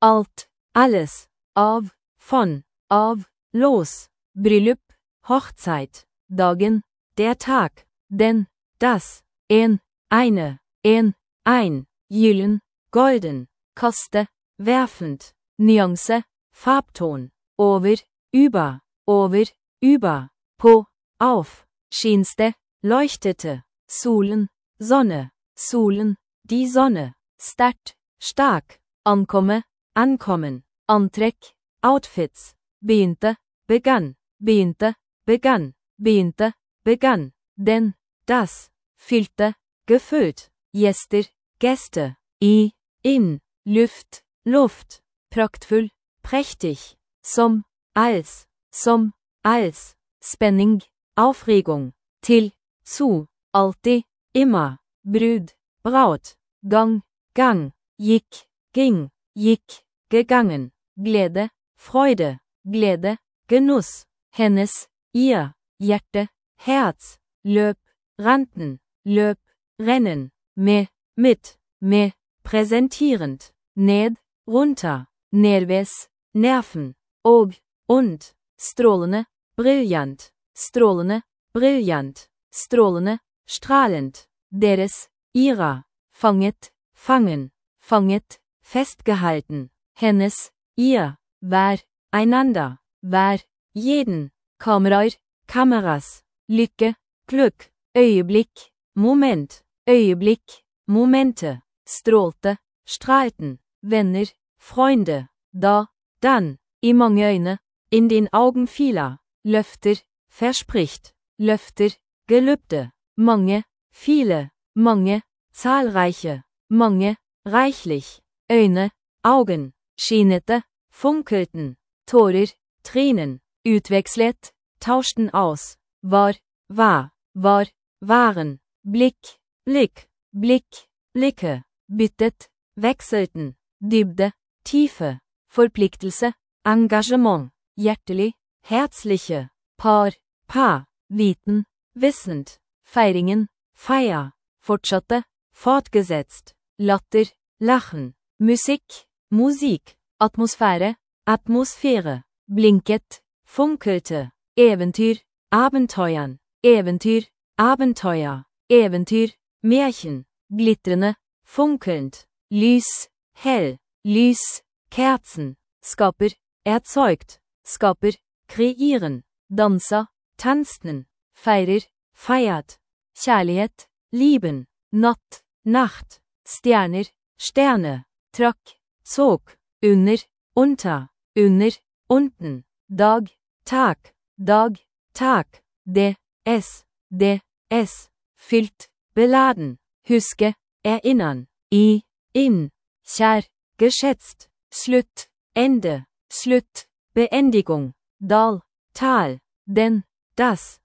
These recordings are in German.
alt, alles, av, von, av, los, bryllup, Hochzeit, dagen, der Tag, den, das, en, eine, ein, gyllen, golden, kaste, werfend, Nuance, Farbton, over, über, på, auf, schienste, leuchtete, solen, Sonne, solen, die Sonne, sterkt, stark, ankomme, ankommen, antrekk, outfits, begynte, begann, den, das, fylte, gefüllt, gjester, Gäste, i, in, Luft, praktfull, prächtig, som, als, Spenning, Aufregung, til, zu, alltid, immer, Brud, Braut, gang, gikk, ging, gegangen, glede, Freude, glede, Genuss, hennes, ihr, hjerte, Herz, løp, rannten, løp, rennen, mit, präsentierend, ned, runter, nervös, nerven, og, und, strålende, brillant, strahlend, deres, ihrer, fanget, fangen, festgehalten, hennes, ihr, hver, einander, hver, jeden, kameras, lykke, glück, øyeblikk, momente, strålte, strahlten, venner, Freunde, da, dann, i mange øyne, in den Augen vieler, løfter, verspricht, Gelübde, mange, viele, mange, zahlreiche, mange, reichlich, øyne, Augen, skinete, funkelten, Tårer, Tränen, utvekslet, tauschten aus, war, waren, Blick, blicke, byttet, wechselten, dybde, Tiefe, Forpliktelse, Engagement, hjertelig, herzliche, par, viten, wissend, feiringen, feier, fortsatte, fortgesetzt, latter, lachen, Musik, Atmosphäre, blinket, funkelte, Eventyr, Abenteuer, Märchen, glittrende, funkelnd, hell, Kerzen, skaper, erzeugt, kreieren, dansa, tanzten, feiert, kjærlighet, lieben, Nacht, Sterne, trakk, zog, unter, unten, Tag, es, fyllt, beladen, huske, erinnern, in, kjær, geschätzt, Slutt, Ende, Beendigung, Dal, Tal, denn, das,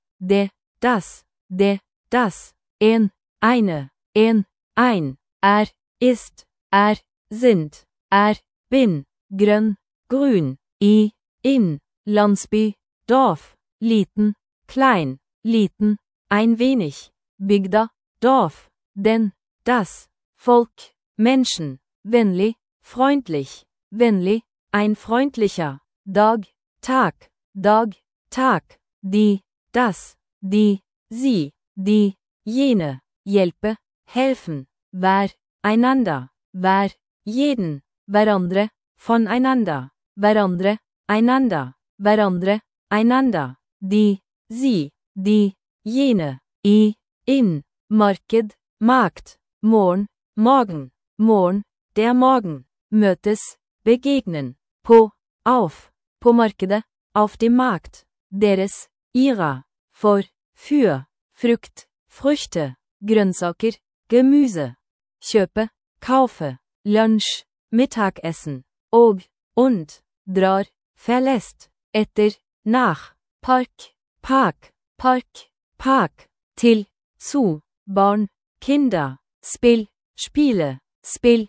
eine, ein, ist, sind, bin, grønn, grün, in, Landsby, Dorf, liten, klein, ein wenig, bygda, Dorf, denn, das, Volk, Menschen, vennlig, freundlich, ein freundlicher, Tag, die, das, die, sie, die, jene, hjelpe, helfen, hver, einander, hver, jeden, hverandre, voneinander, hverandre, einander, die, sie, die, jene, in, marked, Markt, morgen, der Morgen, møtes, begegnen, på markedet, auf dem Markt, deres, ihrer, für, Frucht, Früchte, Grønnsaker, Gemüse, kjøpe, kaufe, Lunch, Mittagessen, und, drar, verlässt, etter, nach, Park, til, zu, barn, Kinder, Spiele, Spiel,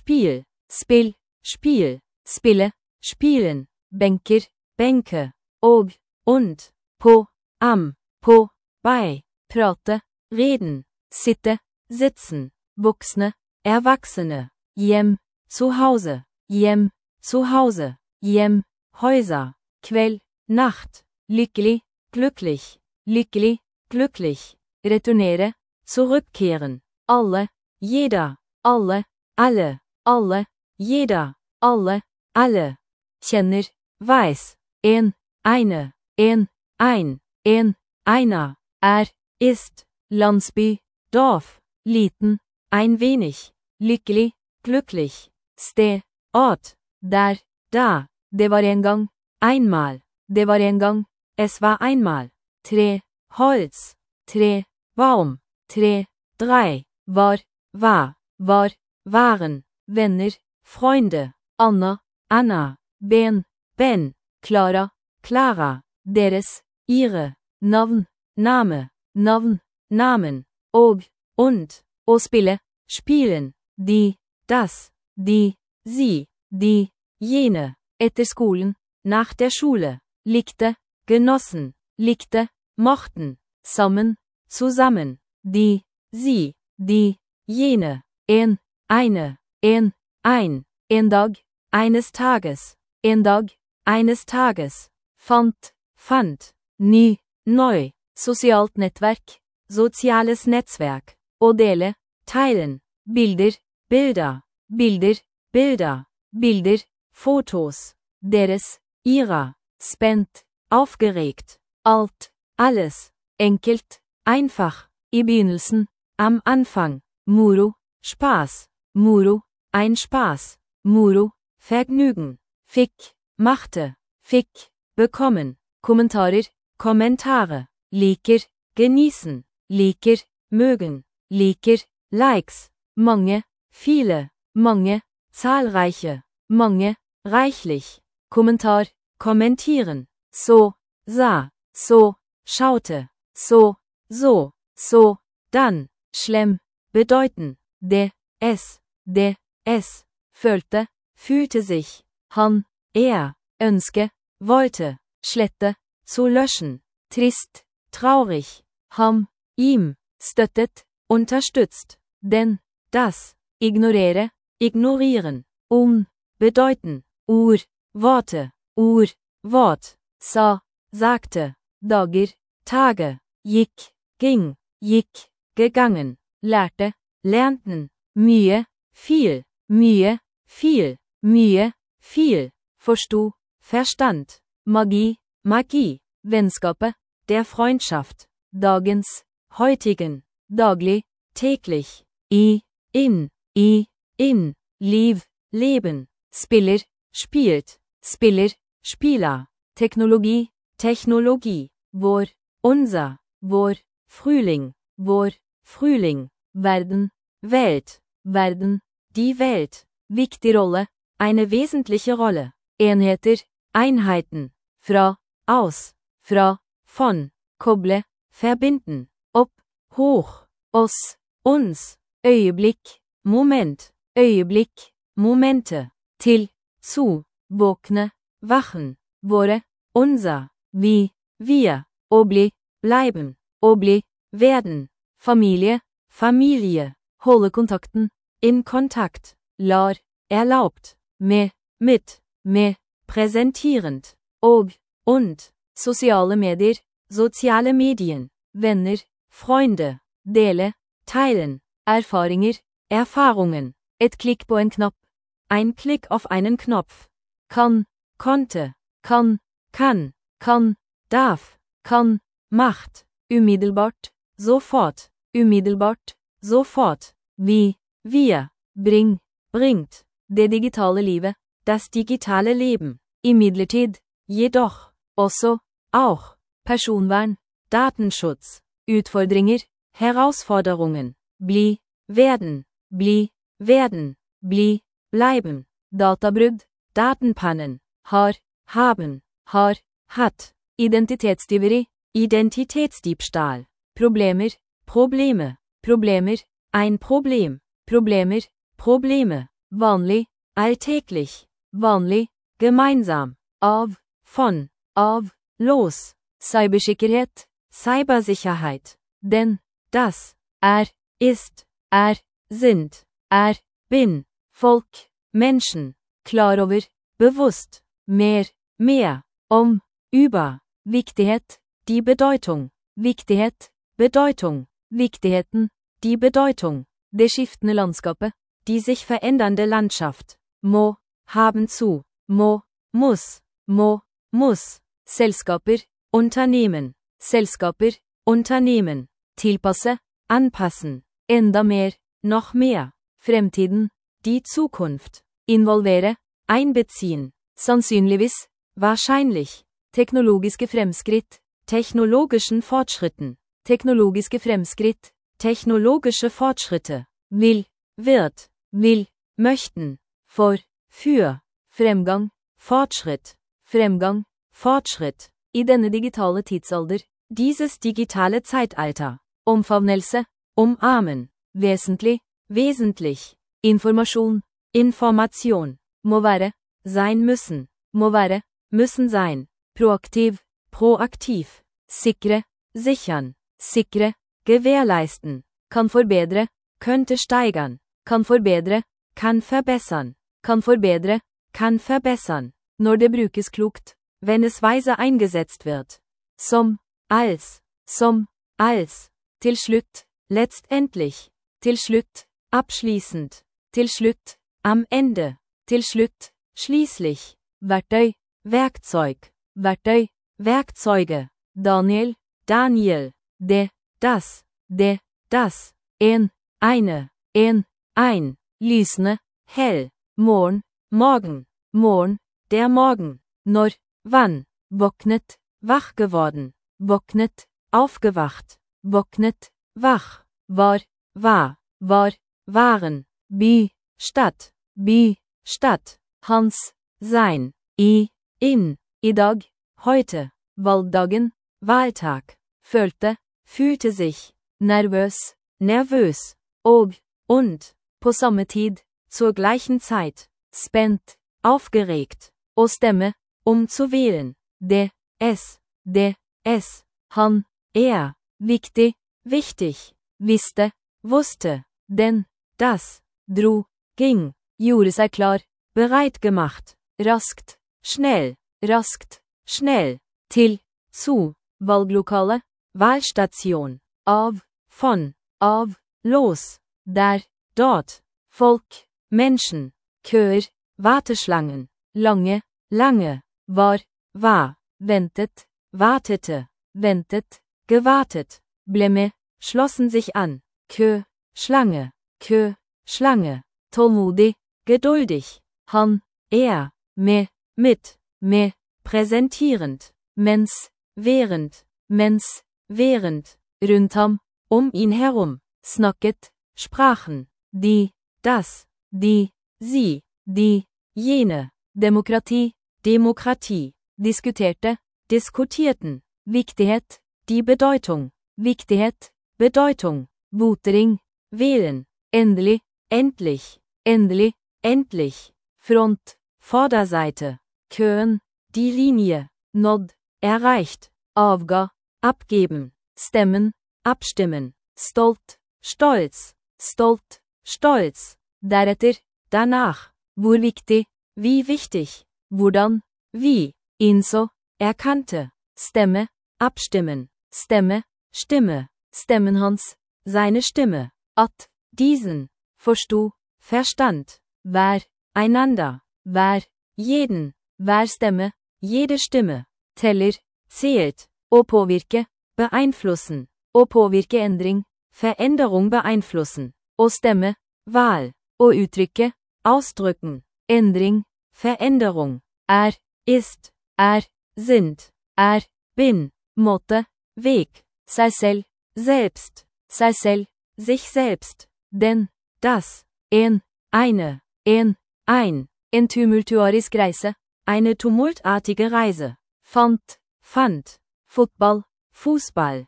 spille, spielen, Bänke, und, på, bei, prate, reden, sitte, sitzen, Voksne, Erwachsene, hjem, zu Hause, zu Hause, hjem, Häuser, kveld, nacht, lykkelig, glücklich, lykkelig, glücklich, returnere, zurückkehren, alle, jeder, alle, alle, jeder, alle, kjenner, weiß, eine, ein, einer, ist, Landsby, Dorf, liten, ein wenig, lykkelig, glücklich, sted, Ort, der, da, det var en gang, einmal, det var en gang, es war einmal, tre, Holz, tre, Baum, tre, drei, war, waren, venner, Freunde, Anna, Ben, Clara, deres, ihre, navn, name, Namen, und, å spille, spielen, die, das, die, sie, die, jene, etter skolen, nach der Schule, likte, genossen, likte, mochten, sammen, zusammen, die, sie, die, jene, eine, ein Dag, eines Tages, en dag, eines Tages, fand, ny, neu, sozialt nettverk, soziales Netzwerk, å dele, teilen, bilder, Fotos, deres, ihrer, spent, aufgeregt, alt, alles, enkelt, einfach, i begynnelsen, am Anfang, moro, Spaß, moro, ein Spaß, moro, Vergnügen, fikk, machte, fikk, bekommen, Kommentarer, Kommentare, liker, genießen, liker, mögen, liker, likes, mange, viele, mange, zahlreiche, mange, reichlich, Kommentar, kommentieren, so, sah, so, schaute, so, dann, schlimm, bedeuten, es, fühlte sich, han, ønske, wollte, slette, zu löschen, trist, traurig, ham, ihm, støttet, unterstützt, denn, das, ignorieren, bedeuten, Worte, Wort, sagte, dager, Tage, ging, gegangen, lærte, lernten, mye, viel, forsto, verstand, Magie, Vennskapet, der Freundschaft, dagens, heutigen, daglig, täglich, in, liv, leben, spiller, spielt, Spieler, Technologie, vår, unser, vår, Frühling, Verden, Welt, die Welt, viktig rolle, eine wesentliche Rolle, enheter, Einheiten, fra, aus, von, koble, verbinden, hoch, oss, uns, øyeblikk, moment, momente, til, zu, våkne, wachen, våre, unser, wie, wir, å bli, bleiben, werden, Familie, holde kontakten, in Kontakt, lar, erlaubt, mit, präsentierend, und, soziale Medien, venner, Freunde, dele, teilen, Erfahrungen, et Klick på en knapp, ein Klick auf einen Knopf, konnte, kann, darf, macht, umiddelbart, sofort, wie, wir, bringt, det digitale livet, das digitale Leben, imidlertid, jedoch, også, auch, Personvern, Datenschutz, Utfordringer, Herausforderungen, werden, bleiben, Databrudd, Datenpannen, haben, hat, Identitätstyveri, Identitätsdiebstahl, Probleme, ein Problem, Probleme, vanlig, alltäglich, gemeinsam, von, los, Cybersicherheit, denn, das, ist, sind, bin, Volk, Menschen, klar over, bewusst, mehr, über, Wichtigkeit, die Bedeutung, Wichtighet, Bedeutung, Wichtigheten, die Bedeutung, det skiftende landskapet, die sich verändernde Landschaft, haben zu, muss, Selskaper, Unternehmen, tilpasse, anpassen, enda mer, noch mehr, fremtiden, die Zukunft, involvere, einbeziehen, sannsynligvis, wahrscheinlich, teknologiske fremskritt, technologischen Fortschritten, teknologiske fremskritt, technologische Fortschritte, wird, möchten, für, fremgang, Fortschritt, i denne digitale tidsalder, dieses digitale Zeitalter, omfavnelse, umarmen, wesentlich, Information, må være, sein müssen, müssen sein, proaktiv, sichern, gewährleisten, kann forbedre, könnte steigern, kann forbedre, kann verbessern, kann verbessern, når det brukes klokt, wenn es weise eingesetzt wird. Som, als, til slutt, letztendlich, til slutt, abschließend, til slutt, am Ende, til slutt, schließlich, verktøy, Werkzeuge, Daniel, das, ein, lysende, hell, morgen, der Morgen, når, wann, våknet, wach geworden, våknet, aufgewacht, våknet, wach, war, waren, by, Stadt, hans, sein, in, i dag, heute, valgdagen, Wahltag, fühlte sich, nervös, und, på samme tid, zur gleichen Zeit, spent, aufgeregt, stemme, zu wählen, es, han, wichtig, wusste, denn, das, ging, gjorde seg klar, bereit gemacht, raskt, schnell, til, zu, valglokale, Wahlstation, von, los, der, dort, Volk, Menschen, køer, Warteschlangen, lange, war, ventet, wartete, gewartet, ble schlossen sich an, Schlange, tålmodig, geduldig, han, mit, präsentierend, während, rundam, ihn herum, snakket, sprachen, das, sie, jene, Demokratie, diskutierten, Wichtigkeit, die Bedeutung, Votering, wählen, endlich, Front, Vorderseite, Køen, die Linie, nådd, erreicht, avga, abgeben, stemmen, abstimmen, stolz, deretter, danach, hvor viktig, wie wichtig, hvordan, wie, inso, erkannte, stemme, abstimmen, Stimme, stemmen hans, seine Stimme, diesen, verstand, einander, jeden, stemme, jede Stimme, teller, zählt, påvirke, beeinflussen, påvirke endring, Veränderung beeinflussen, stemme, Wahl, uttrykke, ausdrücken, Endring, Veränderung, ist, sind, bin, måte, Weg, seg selv, selbst, sich selbst, denn, das, ein, tumultuarisk reise, eine tumultartige Reise, fand, Football, Fußball,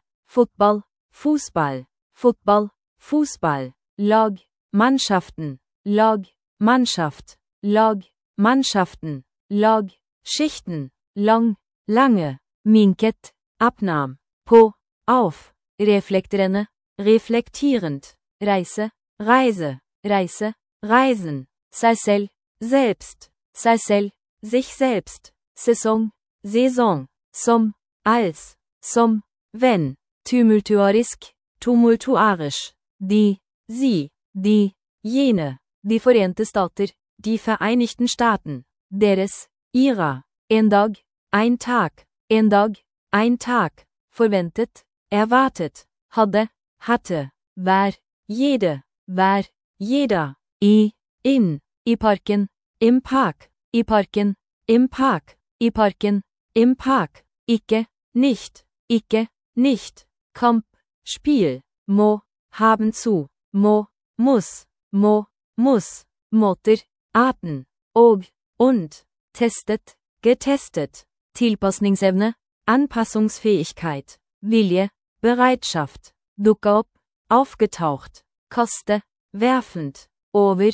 Lag, Mannschaften, Mannschaft, Mannschaften, Lag, Schichten, lange, minket, abnahm, auf, reflekterende, reflektierend, Reise, reisen, seg selv, sich selbst, Saison, Saison, som, als, som, wenn, tumultuarisk, tumultuarisch, die, sie, die, jene, die Forente Stater, die Vereinigten Staaten, deres, ihrer, en dag, ein Tag, en dag, ein Tag, forventet, erwartet, hadde, hatte, hver, jede, hver, jeder, in, i parken, im Park, i parken, im Park, i parken, im Park, ikke, nicht, Kamp, Spiel, må, haben zu, må, muss, måter, arten, og, und, testet, getestet, Tilpasningsevne, Anpassungsfähigkeit, Vilje, Bereitschaft, dukka opp, aufgetaucht, kaste, werfend, over,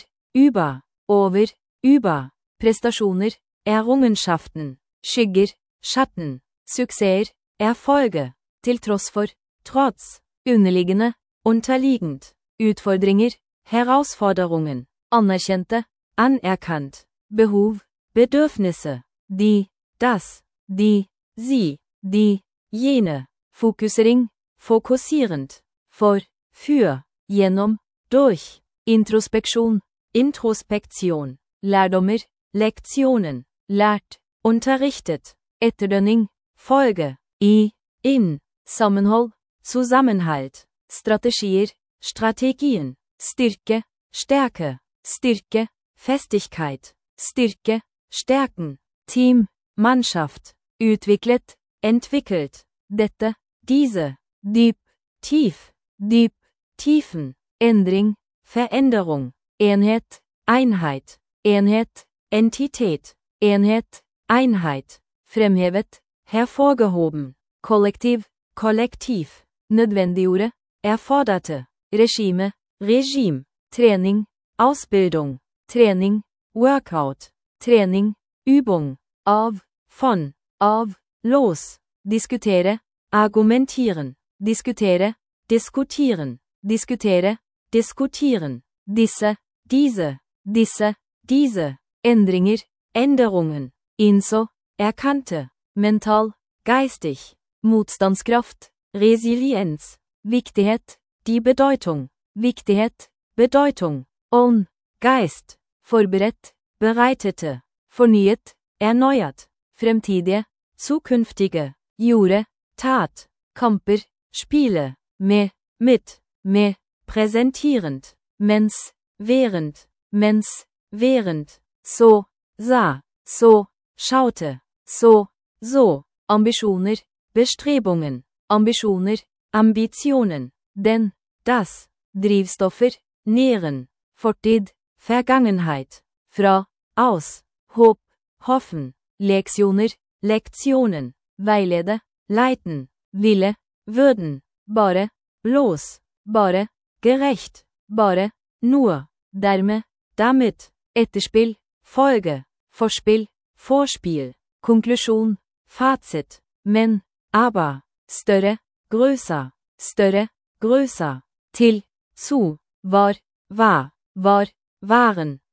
über, Prestasjoner, Errungenschaften, skygger, schatten, suksesser, Erfolge, til tross for, trotz, underliggende, unterliegend, utfordringer, Herausforderungen, anerkjente, anerkannt, Behov, Bedürfnisse, die, das, die, sie, die, jene, Fokussering, fokussierend, for, für, gjennom, durch, Introspektion, Introspektion, Lærdommer, Lektionen, lært, unterrichtet, etterdønning, Folge, in, Sammenhold, Zusammenhalt, Strategier, Strategien, Styrke, Stärke, Festigkeit, Styrke, Stärken, Team, Mannschaft, utviklet, entwickelt, dette, diese, dyp, tief, tiefen, Endring, Veränderung, Enhet, Einheit, Enhet, Entität, Enhet, Einheit, fremhevet, hervorgehoben, kollektiv, nødvendiggjorde, erforderte, Regime, Training, Ausbildung, Training, Workout, Training, Übung, av, von, los, diskutere, argumentieren, diskutere, diskutieren, diskutieren, diese, Endringer, Änderungen, inso, erkannte, mental, geistig, Motstandskraft, Resilienz, Wichtigkeit, die Bedeutung, Bedeutung, on, Geist, forberedt, bereitete, fornyet, erneuert, fremtidige, zukünftige, gjorde, tat, kamper, Spiele, mit, präsentierend, mens, während, so, sah, so, schaute, so, Ambitioner, Bestrebungen, Ambitionen, denn, das, Drivstoffer, nähren, fortid, Vergangenheit, fra, aus, håp, hoffen, Lektionen, veilede, leiten, ville, würden, bare, bloß, bare, gerecht, bare, nur, dermed, damit, Etterspill, Folge, Forspill, Vorspiel, Konklusjon, Fazit, men, aber, større, größer, til, zu, var, waren,